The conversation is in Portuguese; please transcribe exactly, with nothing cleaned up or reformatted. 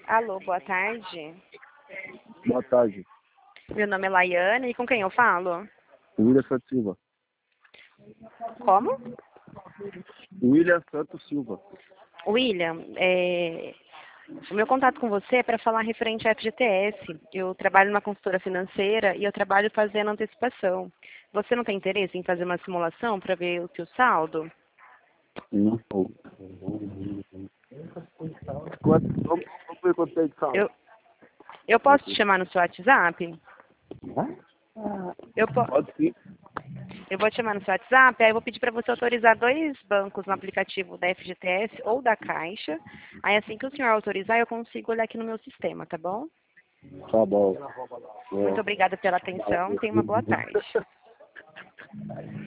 Alô, boa tarde. Boa tarde. Meu nome é Laiane e com quem eu falo? William Santos Silva. Como? William Santos Silva. William, é... o meu contato com você é para falar referente à F G T S. Eu trabalho numa consultora financeira e eu trabalho fazendo antecipação. Você não tem interesse em fazer uma simulação para ver o seu saldo? Não sou. Quanto, como, como foi quanto tem de saldo? Eu, eu posso te chamar no seu WhatsApp? Eu, po... Pode sim. eu vou te chamar no seu WhatsApp, aí eu vou pedir para você autorizar dois bancos no aplicativo da F G T S ou da Caixa. Aí assim que o senhor autorizar, eu consigo olhar aqui no meu sistema, tá bom? Tá bom. Muito obrigada pela atenção. Tenha uma boa tarde.